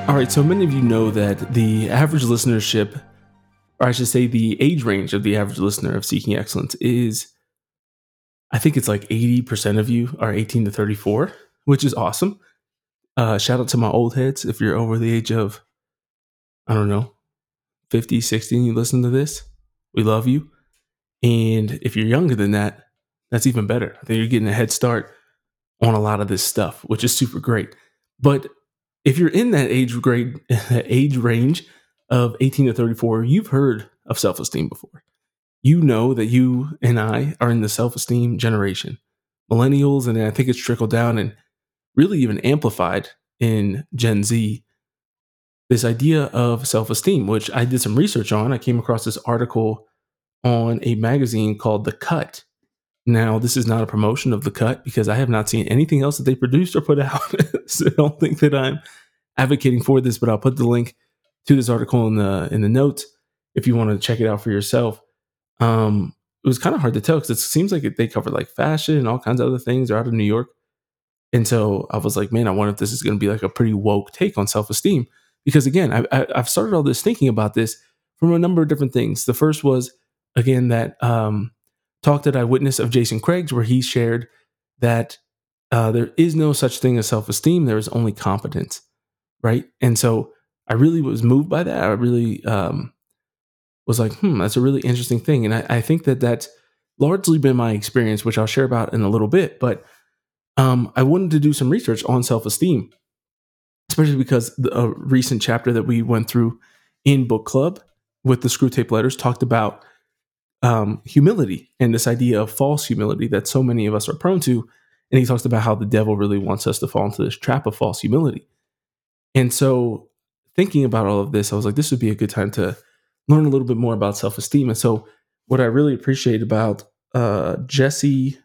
All right, so many of you know that the average listenership, or I should say the age range of the average listener of Seeking Excellence is, I think it's like 80% of you are 18 to 34, which is awesome. Shout out to my old heads. If you're over the age of, I don't know, 50, 60, and you listen to this, we love you. And if you're younger than that, that's even better. I think you're getting a head start on a lot of this stuff, which is super great. But if you're in that age range of 18 to 34, you've heard of self-esteem before. You know that you and I are in the self-esteem generation. Millennials, and I think it's trickled down and really even amplified in Gen Z, this idea of self-esteem, which I did some research on. I came across this article on a magazine called The Cut. Now, this is not a promotion of The Cut because I have not seen anything else that they produced or put out. So I don't think that I'm advocating for this, but I'll put the link to this article in the notes if you want to check it out for yourself. It was kind of hard to tell because it seems like they cover like fashion and all kinds of other things. They're out of New York. And so I was like, man, I wonder if this is going to be like a pretty woke take on self-esteem. Because again, I've started all this thinking about this from a number of different things. The first was, again, that talk that I witnessed of Jason Craig's, where he shared that there is no such thing as self-esteem. There is only competence, right? And so I really was moved by that. I really was like, that's a really interesting thing. And I think that that's largely been my experience, which I'll share about in a little bit. But I wanted to do some research on self-esteem, especially because a recent chapter that we went through in book club with the Screw Tape Letters talked about humility and this idea of false humility that so many of us are prone to. And he talks about how the devil really wants us to fall into this trap of false humility. And so thinking about all of this, I was like, this would be a good time to learn a little bit more about self-esteem. And so what I really appreciate about Jesse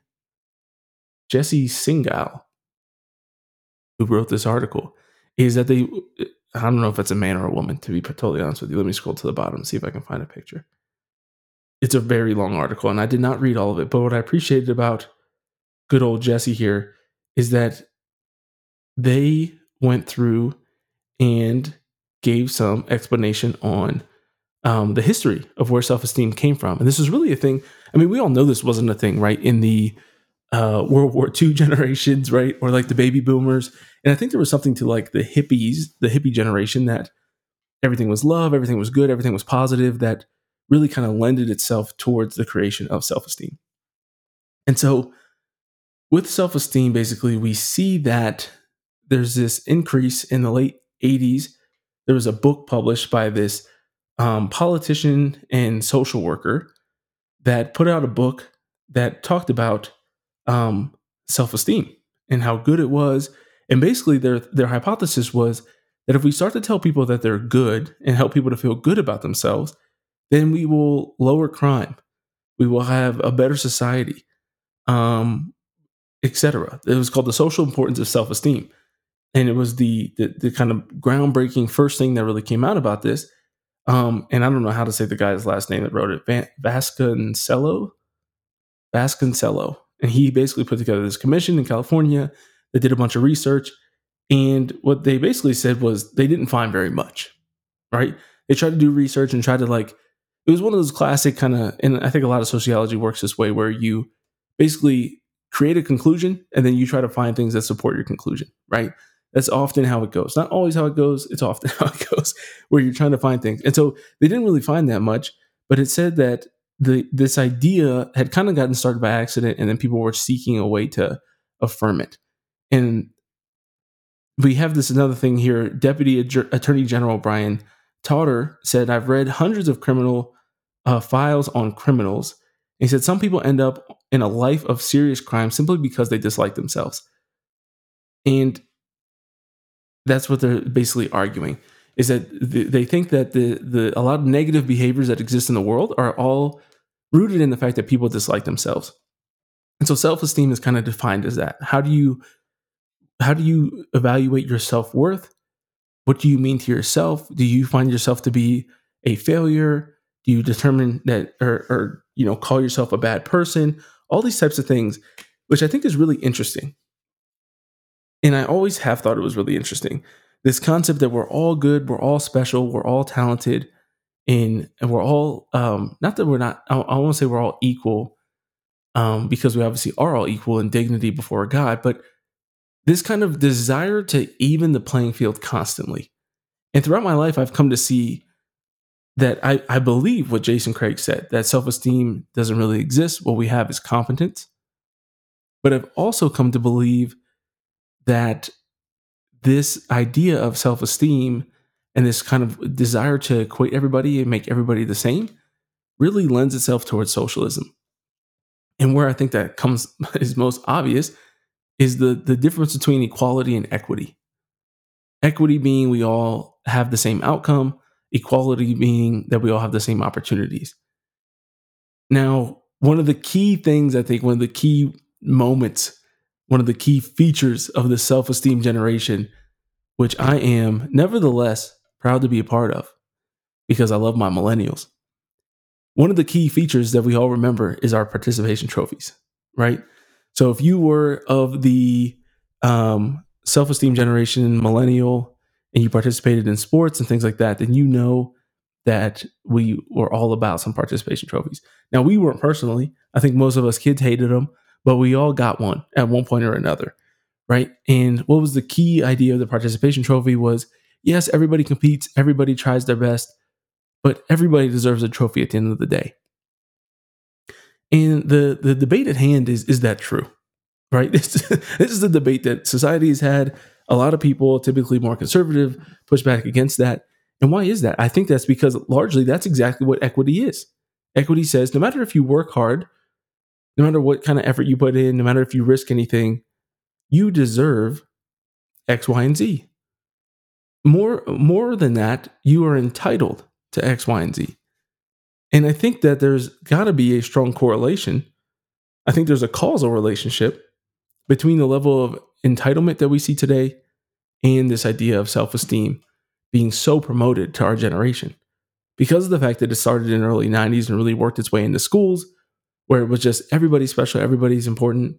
Singal, who wrote this article, is that I don't know if it's a man or a woman, to be totally honest with you. Let me scroll to the bottom and see if I can find a picture. It's a very long article, and I did not read all of it. But what I appreciated about good old Jesse here is that they went through and gave some explanation on the history of where self-esteem came from. And this is really a thing. I mean, we all know this wasn't a thing, right? In the World War II generations, right? Or like the baby boomers. And I think there was something to like the hippie generation, that everything was love, everything was good, everything was positive, that really kind of lended itself towards the creation of self-esteem. And so with self-esteem, basically, we see that there's this increase in the late 80s. There was a book published by this politician and social worker that put out a book that talked about self-esteem and how good it was. And basically their hypothesis was that if we start to tell people that they're good and help people to feel good about themselves, then we will lower crime. We will have a better society, etc. It was called The Social Importance of Self-Esteem. And it was the kind of groundbreaking first thing that really came out about this. And I don't know how to say the guy's last name that wrote it, Vasconcello. And he basically put together this commission in California that did a bunch of research. And what they basically said was they didn't find very much, right? They tried to do research and tried to it was one of those classic kind of, and I think a lot of sociology works this way, where you basically create a conclusion and then you try to find things that support your conclusion, right? That's often how it goes. Not always how it goes. It's often how it goes, where you're trying to find things. And so they didn't really find that much, but it said that this idea had kind of gotten started by accident, and then people were seeking a way to affirm it. And we have this another thing here. Deputy Attorney General Brian Totter said, "I've read hundreds of criminal files on criminals." And he said some people end up in a life of serious crime simply because they dislike themselves. And that's what they're basically arguing, is that they think that a lot of negative behaviors that exist in the world are all rooted in the fact that people dislike themselves. And so self-esteem is kind of defined as that. How do you evaluate your self-worth? What do you mean to yourself? Do you find yourself to be a failure? Do you determine that, or call yourself a bad person? All these types of things, which I think is really interesting. And I always have thought it was really interesting this concept that we're all good, we're all special, we're all talented, and we're all not that we're not. I won't say we're all equal, because we obviously are all equal in dignity before God, but this kind of desire to even the playing field constantly. And throughout my life, I've come to see that I believe what Jason Craig said, that self esteem doesn't really exist. What we have is competence. But I've also come to believe that this idea of self esteem and this kind of desire to equate everybody and make everybody the same really lends itself towards socialism. And where I think that comes is most obvious is the difference between equality and equity. Equity being we all have the same outcome, equality being that we all have the same opportunities. Now, one of the key things, I think, one of the key moments, one of the key features of the self esteem generation, which I am nevertheless proud to be a part of because I love my millennials. One of the key features that we all remember is our participation trophies, right? So if you were of the self esteem generation, millennial, and you participated in sports and things like that, then you know that we were all about some participation trophies. Now, we weren't personally. I think most of us kids hated them, but we all got one at one point or another, right? And what was the key idea of the participation trophy was, yes, everybody competes, everybody tries their best, but everybody deserves a trophy at the end of the day. And the debate at hand is that true, right? This is the debate that society has had. A lot of people, typically more conservative, push back against that. And why is that? I think that's because largely that's exactly what equity is. Equity says no matter if you work hard, no matter what kind of effort you put in, no matter if you risk anything, you deserve X, Y, and Z. More than that, you are entitled to X, Y, and Z. And I think that there's got to be a strong correlation. I think there's a causal relationship between the level of entitlement that we see today and this idea of self-esteem being so promoted to our generation. Because of the fact that it started in the early 90s and really worked its way into schools, where it was just everybody's special, everybody's important.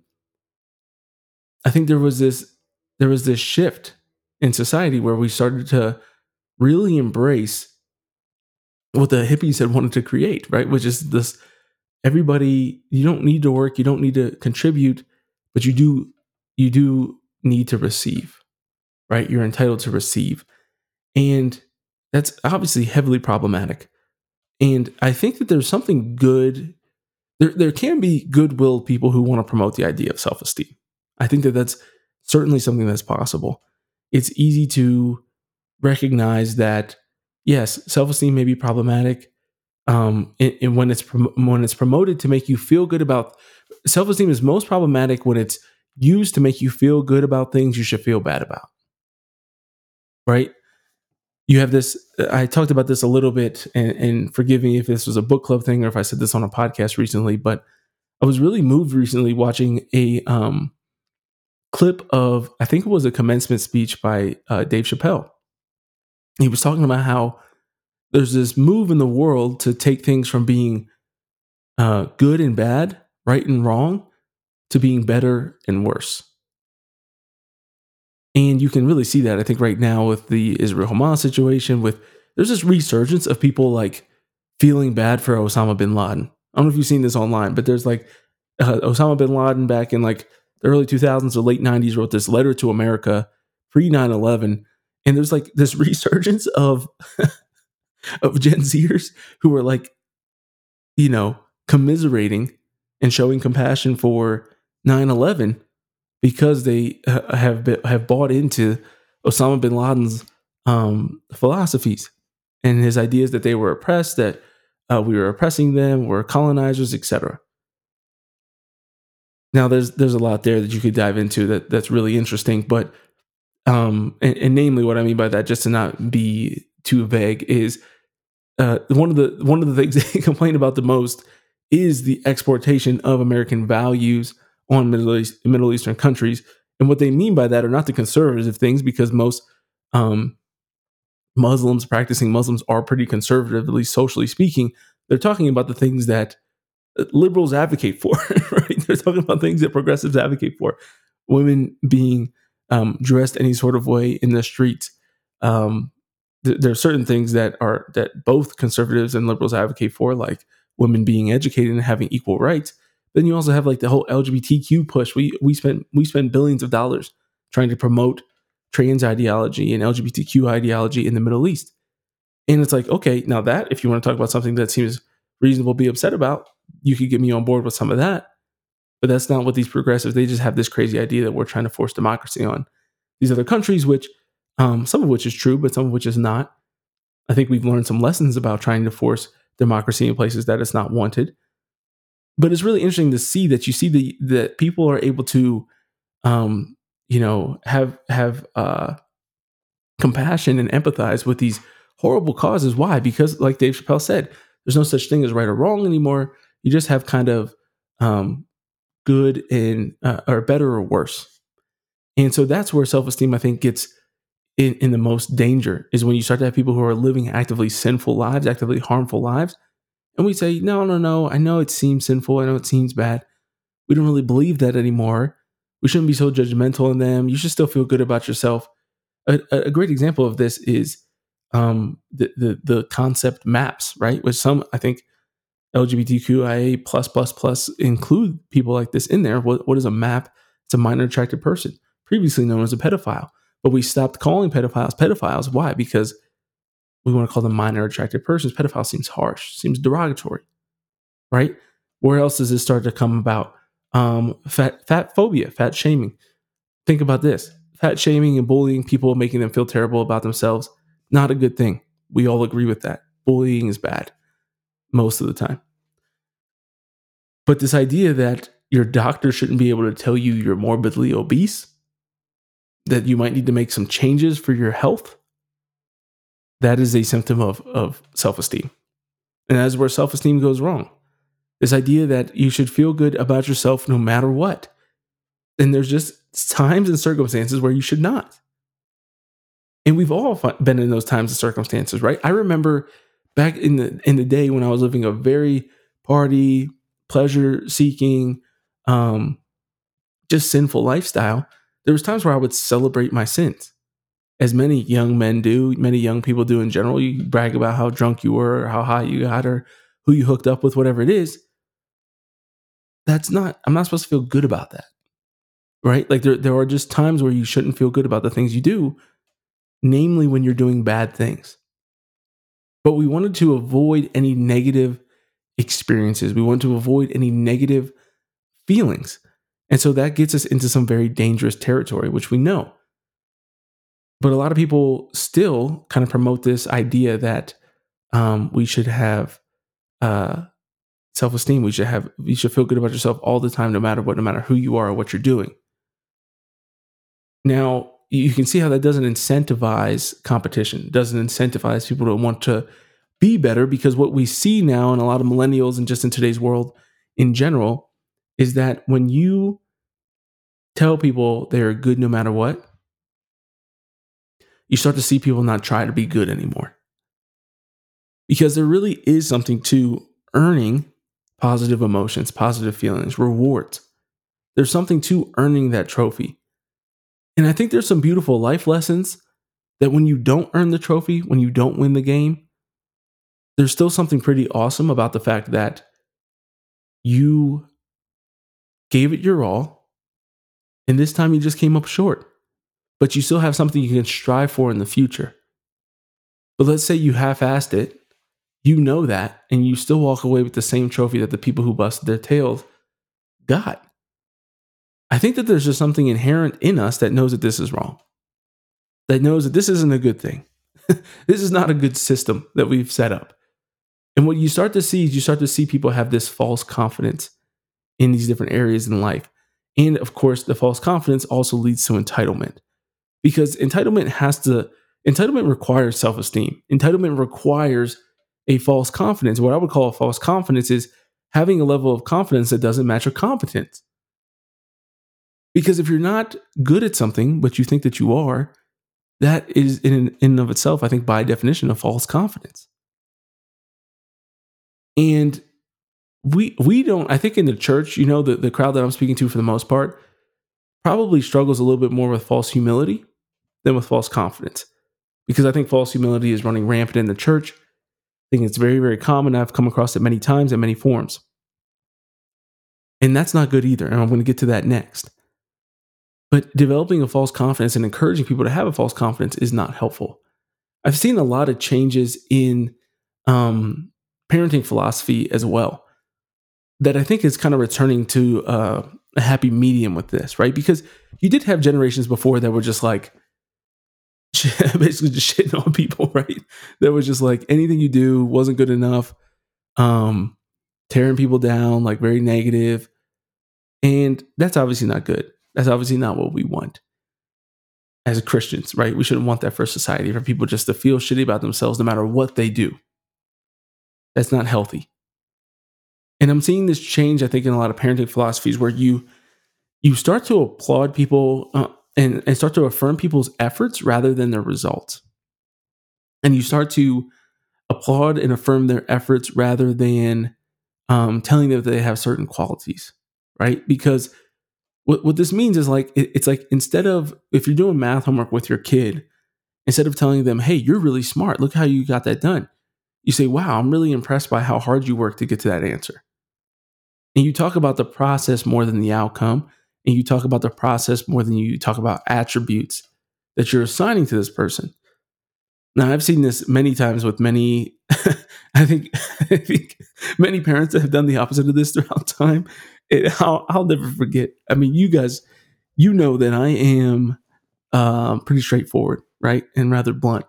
I think there was this shift in society where we started to really embrace what the hippies had wanted to create, right? Which is this everybody, you don't need to work, you don't need to contribute, but you do need to receive, right? You're entitled to receive. And that's obviously heavily problematic. And I think that there's something good. There can be goodwill people who want to promote the idea of self-esteem. I think that that's certainly something that's possible. It's easy to recognize that, yes, self-esteem may be problematic. And when it's promoted to make you feel good about self-esteem is most problematic when it's used to make you feel good about things you should feel bad about. Right? You have this. I talked about this a little bit, and forgive me if this was a book club thing or if I said this on a podcast recently, but I was really moved recently watching a clip of, I think it was a commencement speech by Dave Chappelle. He was talking about how there's this move in the world to take things from being good and bad, right and wrong, to being better and worse. And you can really see that, I think, right now with the Israel-Hamas situation, there's this resurgence of people like feeling bad for Osama bin Laden. I don't know if you've seen this online, but there's like Osama bin Laden back in like the early 2000s or late 90s wrote this letter to America pre 9/11. And there's like this resurgence of Gen Zers who are like, commiserating and showing compassion for 9/11 because they have bought into Osama bin Laden's philosophies and his ideas that they were oppressed, that we were oppressing them, we're colonizers, etc. Now, there's a lot there that you could dive into that's really interesting, but and namely, what I mean by that, just to not be too vague, is one of the things they complain about the most is the exportation of American values on Middle Eastern countries. And what they mean by that are not the conservative things, because most practicing Muslims are pretty conservative, at least socially speaking. They're talking about the things that liberals advocate for, right? They're talking about things that progressives advocate for. Women being dressed any sort of way in the streets, Um, there are certain things that both conservatives and liberals advocate for, like women being educated and having equal rights. Then you also have like the whole LGBTQ push. We spend billions of dollars trying to promote trans ideology and LGBTQ ideology in the Middle East. And it's like, okay, now that if you want to talk about something that seems reasonable to be upset about, you could get me on board with some of that. But that's not what these progressives, they just have this crazy idea that we're trying to force democracy on these other countries, which some of which is true, but some of which is not. I think we've learned some lessons about trying to force democracy in places that it's not wanted. But it's really interesting to see that you see that people are able to, have compassion and empathize with these horrible causes. Why? Because, like Dave Chappelle said, there's no such thing as right or wrong anymore. You just have kind of good and or better or worse. And so that's where self-esteem, I think, gets in the most danger, is when you start to have people who are living actively sinful lives, actively harmful lives. And we say, no, I know it seems sinful. I know it seems bad. We don't really believe that anymore. We shouldn't be so judgmental in them. You should still feel good about yourself. A great example of this is the concept MAPS, right? Which some, I think, LGBTQIA plus include people like this in there. What is a MAP? It's a minor attracted person, previously known as a pedophile. But we stopped calling pedophiles pedophiles. Why? Because we want to call them minor attracted persons. Pedophile seems harsh, seems derogatory, right? Where else does this start to come about? Fat phobia, fat shaming. Think about this. Fat shaming and bullying people, making them feel terrible about themselves, not a good thing. We all agree with that. Bullying is bad most of the time. But this idea that your doctor shouldn't be able to tell you you're morbidly obese, that you might need to make some changes for your health, that is a symptom of self-esteem. And that's where self-esteem goes wrong. This idea that you should feel good about yourself no matter what. And there's just times and circumstances where you should not. And we've all been in those times and circumstances, right? I remember back in the day when I was living a very party, pleasure-seeking, just sinful lifestyle, there was times where I would celebrate my sins. As many young men do, many young people do in general. You brag about how drunk you were, or how high you got, or who you hooked up with, whatever it is. I'm not supposed to feel good about that, right? Like there are just times where you shouldn't feel good about the things you do, namely when you're doing bad things. But we wanted to avoid any negative experiences. We wanted to avoid any negative feelings. And so that gets us into some very dangerous territory, which we know. But a lot of people still kind of promote this idea that we should have self-esteem. You should feel good about yourself all the time, no matter what, no matter who you are or what you're doing. Now, you can see how that doesn't incentivize competition. It doesn't incentivize people to want to be better, because what we see now in a lot of millennials and just in today's world in general is that when you tell people they're good no matter what, you start to see people not try to be good anymore. Because there really is something to earning positive emotions, positive feelings, rewards. There's something to earning that trophy. And I think there's some beautiful life lessons that when you don't earn the trophy, when you don't win the game, there's still something pretty awesome about the fact that you gave it your all, and this time you just came up short. But you still have something you can strive for in the future. But let's say you half-assed it, you know that, and you still walk away with the same trophy that the people who busted their tails got. I think that there's just something inherent in us that knows that this is wrong, that knows that this isn't a good thing. This is not a good system that we've set up. And what you start to see is you start to see people have this false confidence in these different areas in life. And of course, the false confidence also leads to entitlement, because entitlement requires self-esteem. Entitlement requires a false confidence. What I would call a false confidence is having a level of confidence that doesn't match your competence. Because if you're not good at something, but you think that you are, that is in and of itself, I think by definition, a false confidence. And we don't, I think in the church, the crowd that I'm speaking to for the most part probably struggles a little bit more with false humility than with false confidence. because I think false humility is running rampant in the church. I think it's very, very common. I've come across it many times in many forms. And that's not good either. And I'm going to get to that next. But developing a false confidence and encouraging people to have a false confidence is not helpful. I've seen a lot of changes in parenting philosophy as well that I think is kind of returning to a happy medium with this, right? Because you did have generations before that were just like, basically just shitting on people, right? That was just like anything you do wasn't good enough, tearing people down, like very negative. And that's obviously not good. That's obviously not what we want as Christians, right? We shouldn't want that for society, for people just to feel shitty about themselves no matter what they do. That's not healthy. And I'm seeing this change, I think, in a lot of parenting philosophies where you start to applaud people and start to affirm people's efforts rather than their results. And you start to applaud and affirm their efforts rather than telling them that they have certain qualities, right? Because what this means is like, it's like instead of, if you're doing math homework with your kid, instead of telling them, hey, you're really smart, look how you got that done, you say, wow, I'm really impressed by how hard you worked to get to that answer. And you talk about the process more than the outcome. And you talk about the process more than you talk about attributes that you're assigning to this person. Now, I've seen this many times with many, I think many parents that have done the opposite of this throughout time. I'll never forget. I mean, you guys, you know that I am pretty straightforward, right? And rather blunt.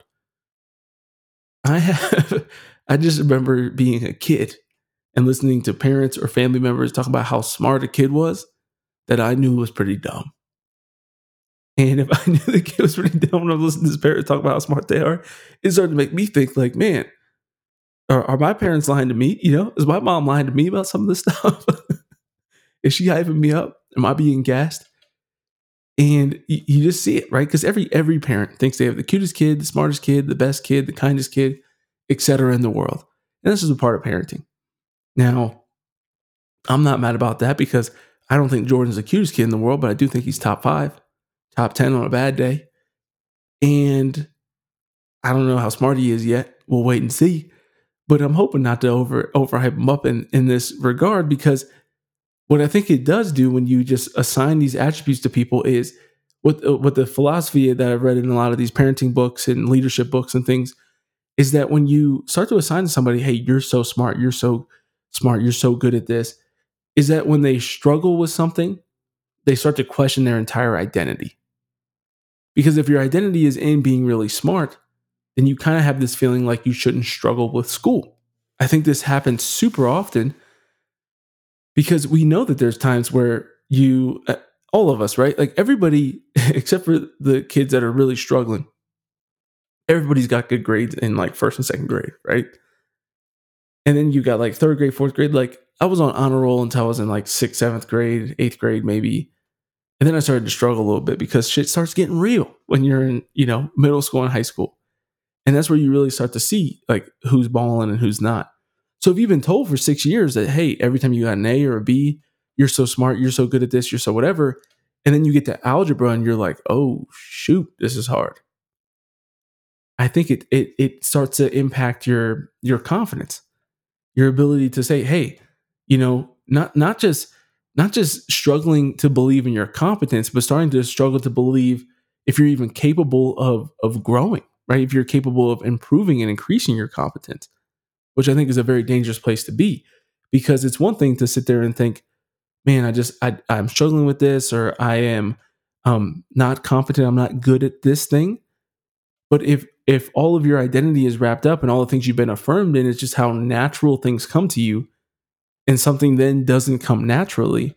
I just remember being a kid and listening to parents or family members talk about how smart a kid was that I knew was pretty dumb. And if I knew the kid was pretty dumb when I was listening to his parents talk about how smart they are, it started to make me think like, man, are my parents lying to me? You know, is my mom lying to me about some of this stuff? Is she hyping me up? Am I being gassed? And you just see it, right? Because every parent thinks they have the cutest kid, the smartest kid, the best kid, the kindest kid, etc. in the world. And this is a part of parenting. Now, I'm not mad about that because I don't think Jordan's the cutest kid in the world, but I do think he's top 5, top 10 on a bad day. And I don't know how smart he is yet. We'll wait and see. But I'm hoping not to overhype him up in this regard, because what I think it does do when you just assign these attributes to people is what the philosophy that I've read in a lot of these parenting books and leadership books and things is that when you start to assign to somebody, hey, you're so smart, you're so smart, you're so good at this, is that when they struggle with something, they start to question their entire identity. Because if your identity is in being really smart, then you kind of have this feeling like you shouldn't struggle with school. I think this happens super often because we know that there's times where all of us, right? Like everybody, except for the kids that are really struggling, everybody's got good grades in like first and second grade, right? And then you got like third grade, fourth grade. Like I was on honor roll until I was in like sixth, seventh grade, eighth grade, maybe. And then I started to struggle a little bit because shit starts getting real when you're in, middle school and high school. And that's where you really start to see like who's balling and who's not. So if you've been told for 6 years that, hey, every time you got an A or a B, you're so smart, you're so good at this, you're so whatever. And then you get to algebra and you're like, oh, shoot, this is hard. I think it starts to impact your confidence, your ability to say, hey, not just struggling to believe in your competence, but starting to struggle to believe if you're even capable of growing, right? If you're capable of improving and increasing your competence, which I think is a very dangerous place to be, because it's one thing to sit there and think, man, I'm struggling with this, or I am not competent, I'm not good at this thing. But if all of your identity is wrapped up and all the things you've been affirmed in is just how natural things come to you, and something then doesn't come naturally,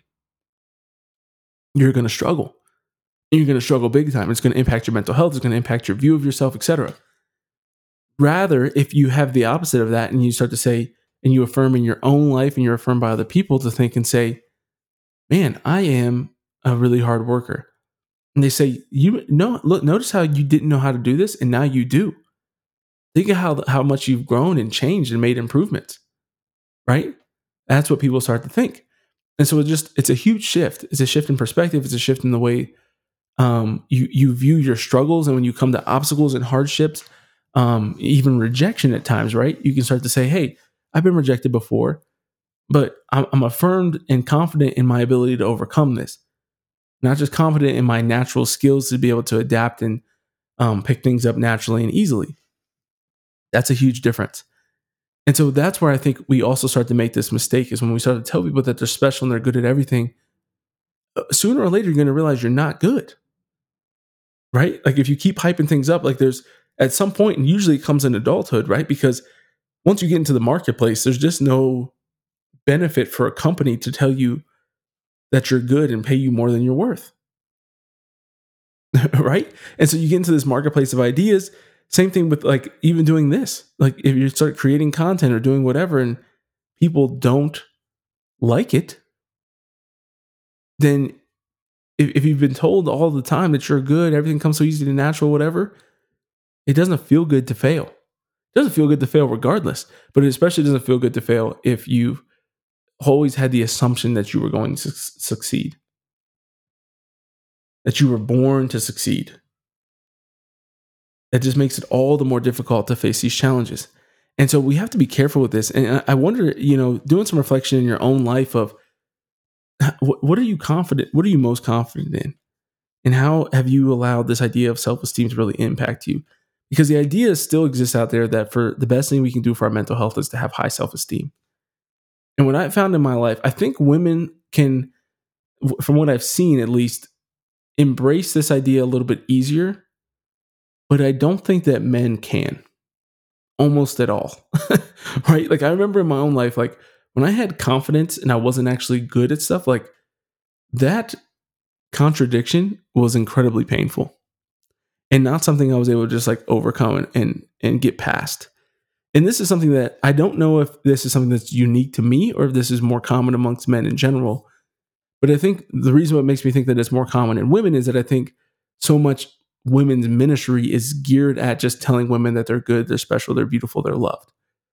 you're going to struggle. And you're going to struggle big time. It's going to impact your mental health. It's going to impact your view of yourself, etc. Rather, if you have the opposite of that and you start to say, and you affirm in your own life and you're affirmed by other people to think and say, man, I am a really hard worker. And they say, look, notice how you didn't know how to do this and now you do. Think of how much you've grown and changed and made improvements, right? That's what people start to think. And so it's a huge shift. It's a shift in perspective. It's a shift in the way You view your struggles, and when you come to obstacles and hardships, even rejection at times, right? You can start to say, "Hey, I've been rejected before, but I'm affirmed and confident in my ability to overcome this. Not just confident in my natural skills to be able to adapt and pick things up naturally and easily." That's a huge difference. And so that's where I think we also start to make this mistake, is when we start to tell people that they're special and they're good at everything. Sooner or later, you're going to realize you're not good, right? Like if you keep hyping things up, like there's at some point, and usually it comes in adulthood, right? Because once you get into the marketplace, there's just no benefit for a company to tell you that you're good and pay you more than you're worth. Right? And so you get into this marketplace of ideas. Same thing with like even doing this. Like if you start creating content or doing whatever and people don't like it, then if you've been told all the time that you're good, everything comes so easy to natural, whatever, it doesn't feel good to fail. It doesn't feel good to fail regardless, but it especially doesn't feel good to fail if you've always had the assumption that you were going to succeed, that you were born to succeed. That just makes it all the more difficult to face these challenges. And so we have to be careful with this. And I wonder, doing some reflection in your own life of what are you confident? What are you most confident in? And how have you allowed this idea of self-esteem to really impact you? Because the idea still exists out there that for the best thing we can do for our mental health is to have high self-esteem. And what I found in my life, I think women can, from what I've seen at least, embrace this idea a little bit easier, but I don't think that men can almost at all. Right? Like I remember in my own life, like when I had confidence and I wasn't actually good at stuff, like that contradiction was incredibly painful and not something I was able to just like overcome and get past. And this is something that I don't know if this is something that's unique to me or if this is more common amongst men in general. But I think the reason what makes me think that it's more common in women is that I think so much women's ministry is geared at just telling women that they're good, they're special, they're beautiful, they're loved.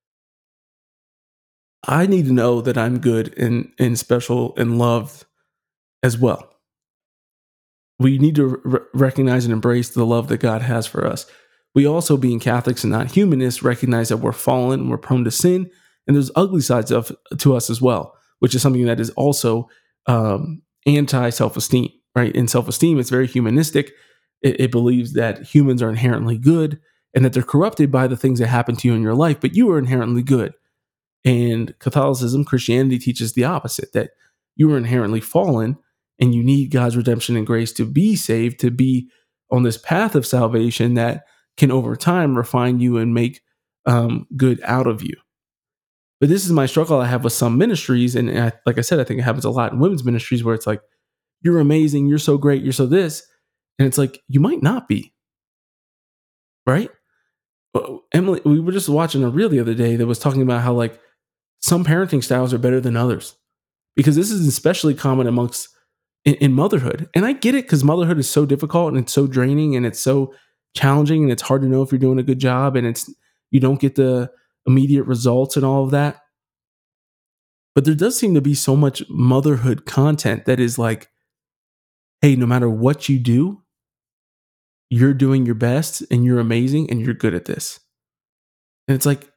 I need to know that I'm good and special and loved as well. We need to recognize and embrace the love that God has for us. We also, being Catholics and not humanists, recognize that we're fallen, we're prone to sin, and there's ugly sides to us as well, which is something that is also anti self-esteem, right? In self-esteem, it's very humanistic. It believes that humans are inherently good and that they're corrupted by the things that happen to you in your life, but you are inherently good. And Catholicism, Christianity teaches the opposite, that you are inherently fallen and you need God's redemption and grace to be saved, to be on this path of salvation that can over time refine you and make good out of you. But this is my struggle I have with some ministries. And like I said, I think it happens a lot in women's ministries where it's like, you're amazing, you're so great, you're so this. And it's like, you might not be, right? Emily, we were just watching a reel the other day that was talking about how like some parenting styles are better than others, because this is especially common amongst in motherhood. And I get it, because motherhood is so difficult and it's so draining and it's so challenging and it's hard to know if you're doing a good job and you don't get the immediate results and all of that. But there does seem to be so much motherhood content that is like, hey, no matter what you do, you're doing your best and you're amazing and you're good at this. And it's like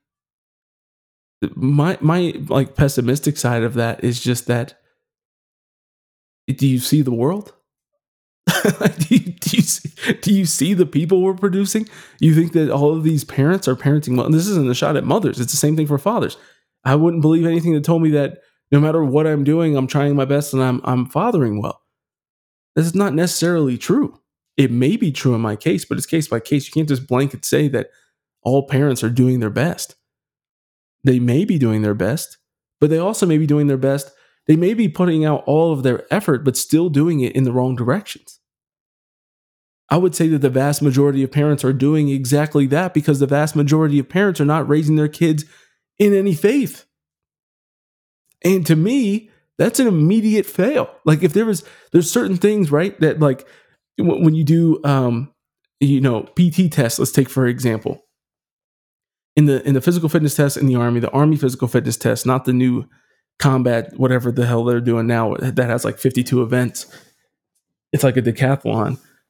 my like pessimistic side of that is just that, do you see the world? Do you see the people we're producing? You think that all of these parents are parenting well? And this isn't a shot at mothers. It's the same thing for fathers. I wouldn't believe anything that told me that no matter what I'm doing, I'm trying my best and I'm fathering well. This is not necessarily true. It may be true in my case, but it's case by case. You can't just blanket say that all parents are doing their best. They may be doing their best, but they also may be doing their best. They may be putting out all of their effort, but still doing it in the wrong directions. I would say that the vast majority of parents are doing exactly that, because the vast majority of parents are not raising their kids in any faith. And to me, that's an immediate fail. Like if there's certain things, right, that like when you do, PT tests, let's take for example, in the physical fitness test in the Army physical fitness test, not the new combat, whatever the hell they're doing now that has like 52 events. It's like a decathlon.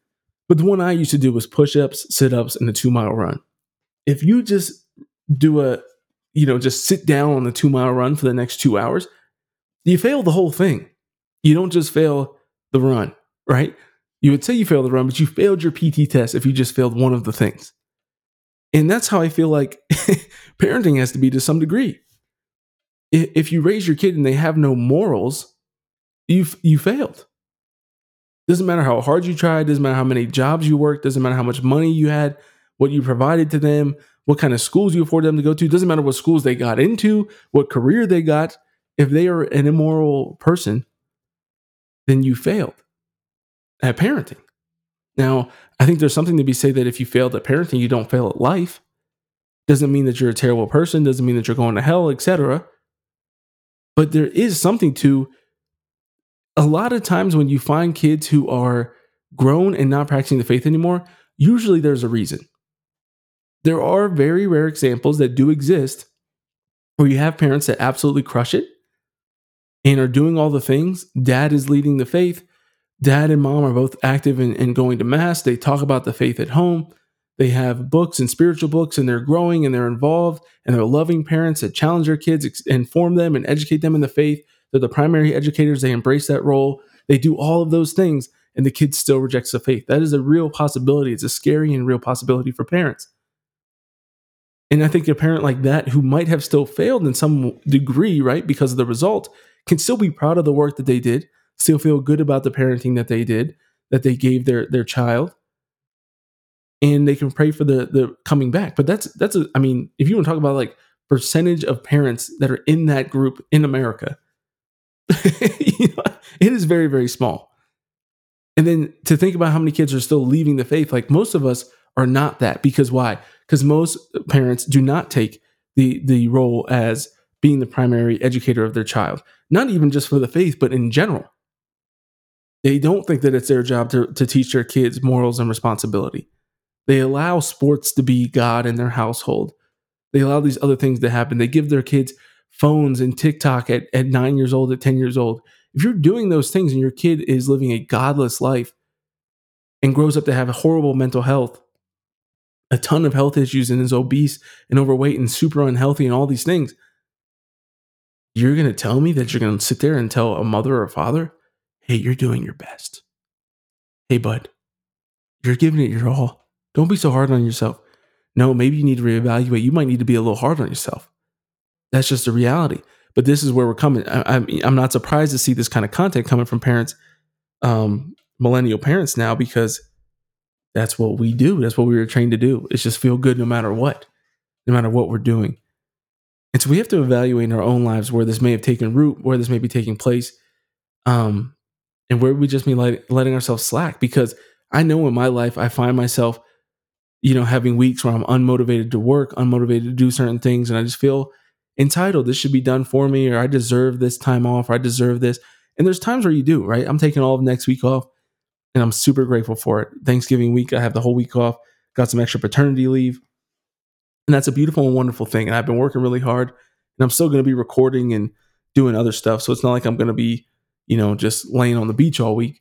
But the one I used to do was push-ups, sit-ups, and a 2 mile run. If you just do just sit down on the 2 mile run for the next 2 hours, you fail the whole thing. You don't just fail the run, right? You would say you failed the run, but you failed your PT test if you just failed one of the things. And that's how I feel like parenting has to be to some degree. If you raise your kid and they have no morals, you failed. Doesn't matter how hard you tried, doesn't matter how many jobs you worked, doesn't matter how much money you had, what you provided to them, what kind of schools you afforded them to go to, doesn't matter what schools they got into, what career they got. If they are an immoral person, then you failed at parenting. Now, I think there's something to be said that if you failed at parenting, you don't fail at life. Doesn't mean that you're a terrible person, doesn't mean that you're going to hell, etc. But there is something to a lot of times when you find kids who are grown and not practicing the faith anymore, usually there's a reason. There are very rare examples that do exist where you have parents that absolutely crush it and are doing all the things. Dad is leading the faith. Dad and mom are both active in going to mass. They talk about the faith at home. They have books and spiritual books, and they're growing and they're involved, and they're loving parents that challenge their kids, inform them, and educate them in the faith. They're the primary educators. They embrace that role. They do all of those things, and the kid still rejects the faith. That is a real possibility. It's a scary and real possibility for parents. And I think a parent like that, who might have still failed in some degree, right, because of the result, can still be proud of the work that they did, still feel good about the parenting that they did, that they gave their child, and they can pray for the coming back. But if you want to talk about like percentage of parents that are in that group in America, it is very, very small. And then to think about how many kids are still leaving the faith, like most of us are not that. Because why? Because most parents do not take the role as being the primary educator of their child, not even just for the faith, but in general. They don't think that it's their job to teach their kids morals and responsibility. They allow sports to be God in their household. They allow these other things to happen. They give their kids phones and TikTok at 9 years old, at 10 years old. If you're doing those things and your kid is living a godless life and grows up to have a horrible mental health, a ton of health issues, and is obese and overweight and super unhealthy and all these things, you're going to tell me that you're going to sit there and tell a mother or father, hey, you're doing your best. Hey, bud, you're giving it your all. Don't be so hard on yourself. No, maybe you need to reevaluate. You might need to be a little hard on yourself. That's just the reality. But this is where we're coming. I'm not surprised to see this kind of content coming from parents, millennial parents now, because that's what we do. That's what we were trained to do. It's just feel good no matter what we're doing. And so we have to evaluate in our own lives where this may have taken root, where this may be taking place, and where we just be letting ourselves slack. Because I know in my life, I find myself, having weeks where I'm unmotivated to work, unmotivated to do certain things, and I just feel entitled. This should be done for me, or I deserve this time off, or I deserve this. And there's times where you do, right? I'm taking all of next week off, and I'm super grateful for it. Thanksgiving week, I have the whole week off, got some extra paternity leave. And that's a beautiful and wonderful thing. And I've been working really hard, and I'm still going to be recording and doing other stuff. So it's not like I'm going to be, just laying on the beach all week.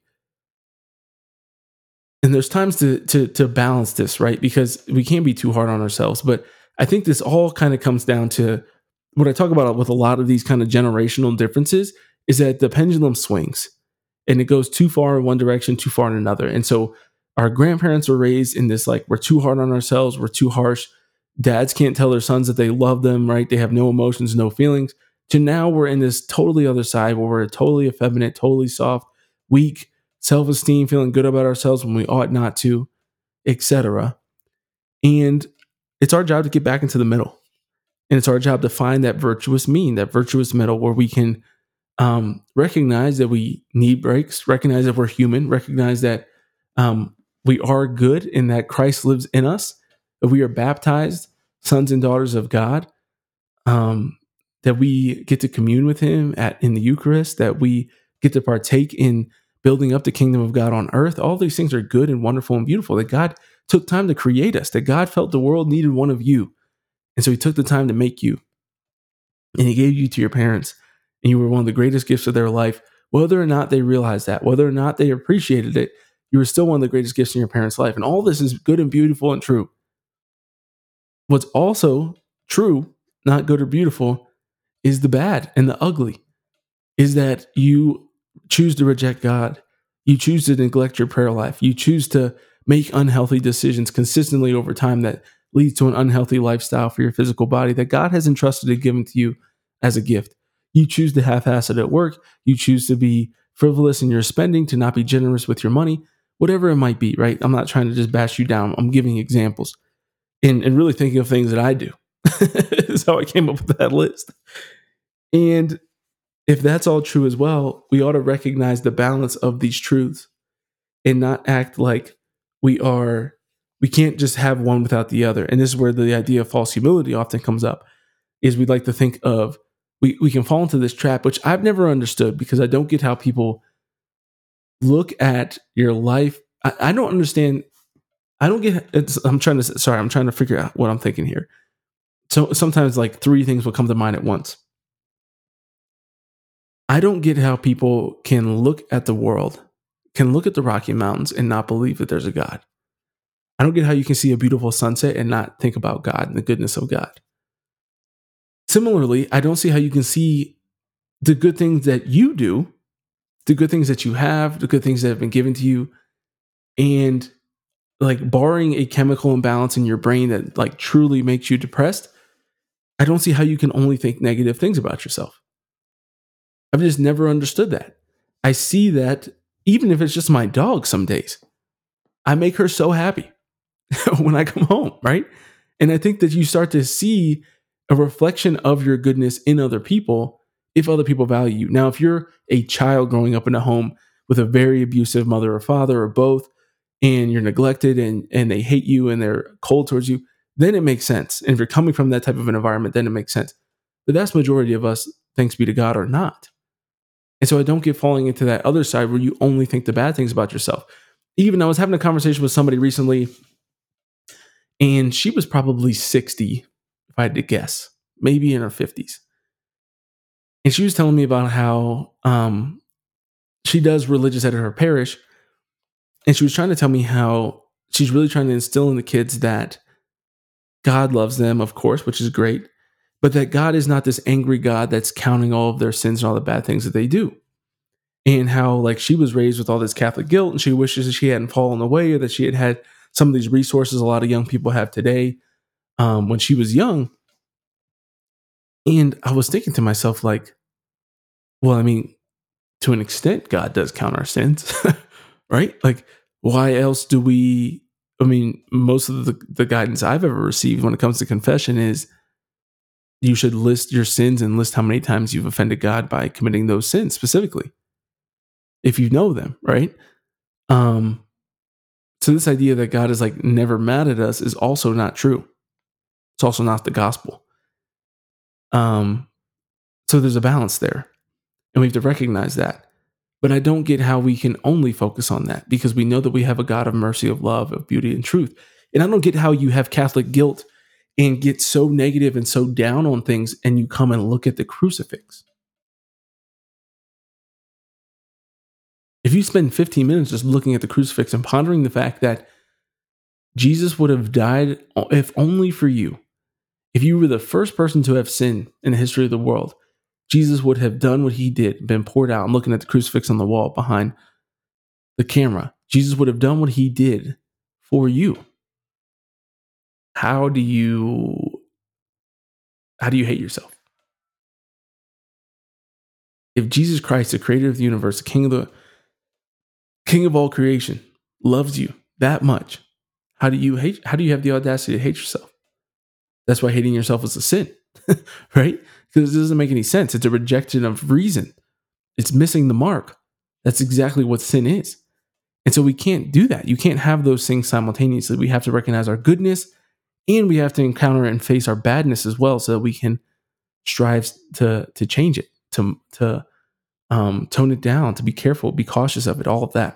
And there's times to balance this, right? Because we can't be too hard on ourselves. But I think this all kind of comes down to what I talk about with a lot of these kind of generational differences, is that the pendulum swings and it goes too far in one direction, too far in another. And so our grandparents were raised in this, like, we're too hard on ourselves, we're too harsh. Dads can't tell their sons that they love them, right? They have no emotions, no feelings. To now we're in this totally other side where we're totally effeminate, totally soft, weak, self-esteem, feeling good about ourselves when we ought not to, etc. And it's our job to get back into the middle. And it's our job to find that virtuous mean, that virtuous middle, where we can recognize that we need breaks, recognize that we're human, recognize that we are good and that Christ lives in us, that we are baptized sons and daughters of God, that we get to commune with him in the Eucharist, that we get to partake in building up the kingdom of God on earth. All these things are good and wonderful and beautiful, that God took time to create us, that God felt the world needed one of you. And so he took the time to make you, and he gave you to your parents, and you were one of the greatest gifts of their life. Whether or not they realized that, whether or not they appreciated it, You were still one of the greatest gifts in your parents' life. And all this is good and beautiful and true. What's also true, not good or beautiful, is the bad and the ugly, is that you choose to reject God. You choose to neglect your prayer life. You choose to make unhealthy decisions consistently over time that leads to an unhealthy lifestyle for your physical body that God has entrusted and given to you as a gift. You choose to half-ass it at work. You choose to be frivolous in your spending, to not be generous with your money, whatever it might be, right? I'm not trying to just bash you down. I'm giving examples and really thinking of things that I do. Is how I came up with that list. And if that's all true as well, we ought to recognize the balance of these truths and not act like we can't just have one without the other. And this is where the idea of false humility often comes up, is we'd like to think of, we can fall into this trap, which I've never understood because I don't get how people look at your life. I don't understand. I don't get I'm trying to figure out what I'm thinking here. So sometimes like three things will come to mind at once. I don't get how people can look at the world, can look at the Rocky Mountains and not believe that there's a God. I don't get how you can see a beautiful sunset and not think about God and the goodness of God. Similarly, I don't see how you can see the good things that you do, the good things that you have, the good things that have been given to you, and like barring a chemical imbalance in your brain that like truly makes you depressed, I don't see how you can only think negative things about yourself. I've just never understood that. I see that even if it's just my dog some days, I make her so happy when I come home, right? And I think that you start to see a reflection of your goodness in other people if other people value you. Now, if you're a child growing up in a home with a very abusive mother or father or both, and you're neglected and they hate you and they're cold towards you, then it makes sense. And if you're coming from that type of an environment, then it makes sense. The vast majority of us, thanks be to God, are not. And so I don't get falling into that other side where you only think the bad things about yourself. Even I was having a conversation with somebody recently, and she was probably 60, if I had to guess, maybe in her 50s. And she was telling me about how she does religious at her parish. And she was trying to tell me how she's really trying to instill in the kids that God loves them, of course, which is great, but that God is not this angry God that's counting all of their sins and all the bad things that they do. And how like she was raised with all this Catholic guilt and she wishes that she hadn't fallen away or that she had some of these resources a lot of young people have today when she was young. And I was thinking to myself, like, well, I mean, to an extent, God does count our sins, right? Like, why else do we? I mean, most of the guidance I've ever received when it comes to confession is you should list your sins and list how many times you've offended God by committing those sins specifically, if you know them, right? Um, so this idea that God is like never mad at us is also not true. It's also not the gospel. So there's a balance there, and we have to recognize that. But I don't get how we can only focus on that because we know that we have a God of mercy, of love, of beauty, and truth. And I don't get how you have Catholic guilt and get so negative and so down on things and you come and look at the crucifix. If you spend 15 minutes just looking at the crucifix and pondering the fact that Jesus would have died if only for you, if you were the first person to have sinned in the history of the world, Jesus would have done what he did, been poured out. I'm looking at the crucifix on the wall behind the camera. Jesus would have done what he did for you. How do you hate yourself? If Jesus Christ, the creator of the universe, the king of all creation, loves you that much, how do you have the audacity to hate yourself? That's why hating yourself is a sin, right? Because it doesn't make any sense. It's a rejection of reason. It's missing the mark. That's exactly what sin is. And so we can't do that. You can't have those things simultaneously. We have to recognize our goodness and we have to encounter and face our badness as well so that we can strive to change it, to tone it down, to be careful, be cautious of it, all of that.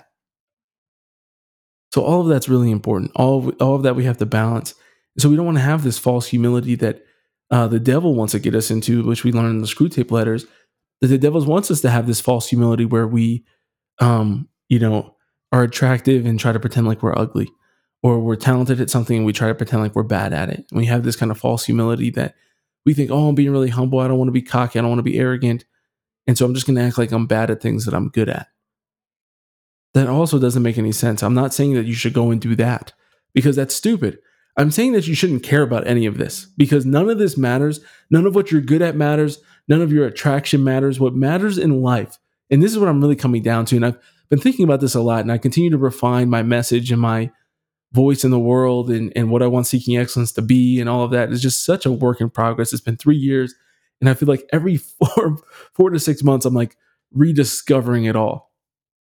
So all of that's really important. All of that we have to balance. So we don't want to have this false humility that the devil wants to get us into, which we learn in the Screw Tape Letters, that the devil wants us to have this false humility where we, are attractive and try to pretend like we're ugly, or we're talented at something and we try to pretend like we're bad at it. And we have this kind of false humility that we think, oh, I'm being really humble. I don't want to be cocky. I don't want to be arrogant. And so I'm just going to act like I'm bad at things that I'm good at. That also doesn't make any sense. I'm not saying that you should go and do that because that's stupid. I'm saying that you shouldn't care about any of this because none of this matters. None of what you're good at matters. None of your attraction matters. What matters in life, and this is what I'm really coming down to, and I've been thinking about this a lot, and I continue to refine my message and my voice in the world and what I want Seeking Excellence to be and all of that is just such a work in progress. It's been 3 years, and I feel like every 4 to 6 months, I'm like rediscovering it all.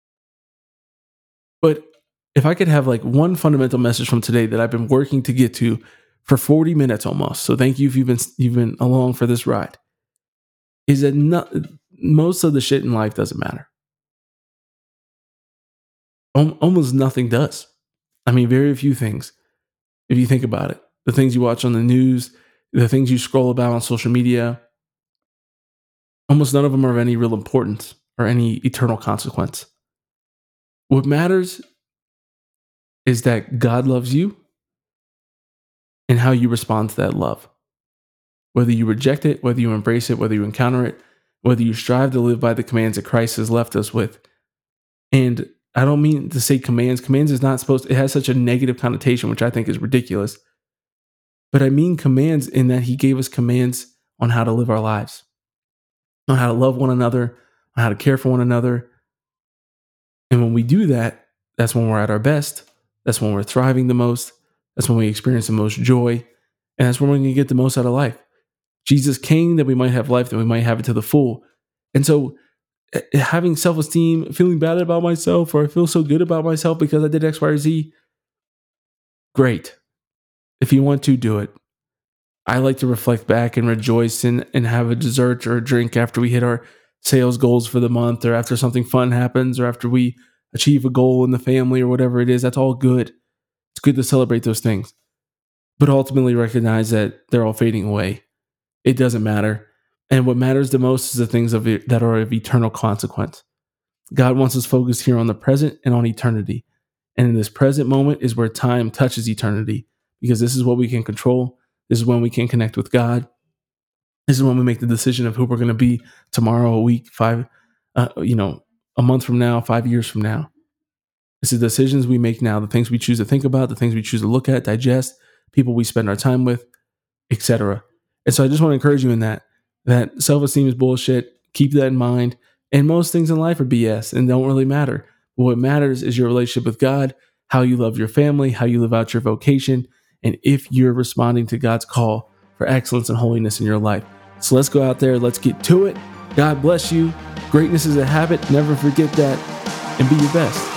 But if I could have like one fundamental message from today that I've been working to get to for 40 minutes almost, so thank you if you've been along for this ride, is that most of the shit in life doesn't matter. Almost nothing does. I mean, very few things. If you think about it, the things you watch on the news, the things you scroll about on social media, almost none of them are of any real importance or any eternal consequence. What matters is that God loves you and how you respond to that love. Whether you reject it, whether you embrace it, whether you encounter it, whether you strive to live by the commands that Christ has left us with. And I don't mean to say commands. Commands is not supposed to, it has such a negative connotation, which I think is ridiculous. But I mean commands in that he gave us commands on how to live our lives, on how to love one another, on how to care for one another. And when we do that, that's when we're at our best. That's when we're thriving the most. That's when we experience the most joy. And that's when we're going to get the most out of life. Jesus came that we might have life, that we might have it to the full. And so having self-esteem, feeling bad about myself, or I feel so good about myself because I did X, Y, or Z, great. If you want to, do it. I like to reflect back and rejoice and have a dessert or a drink after we hit our sales goals for the month, or after something fun happens, or after we achieve a goal in the family or whatever it is. That's all good. It's good to celebrate those things. But ultimately recognize that they're all fading away. It doesn't matter. And what matters the most is the things that are of eternal consequence. God wants us focused here on the present and on eternity. And in this present moment is where time touches eternity, because this is what we can control. This is when we can connect with God. This is when we make the decision of who we're going to be tomorrow, a week, a month from now, 5 years from now. It's the decisions we make now, the things we choose to think about, the things we choose to look at, digest, people we spend our time with, etc. And so I just want to encourage you in that self-esteem is bullshit. Keep that in mind. And most things in life are BS and don't really matter. But what matters is your relationship with God, how you love your family, how you live out your vocation, and if you're responding to God's call for excellence and holiness in your life. So let's go out there. Let's get to it. God bless you. Greatness is a habit. Never forget that. And be your best.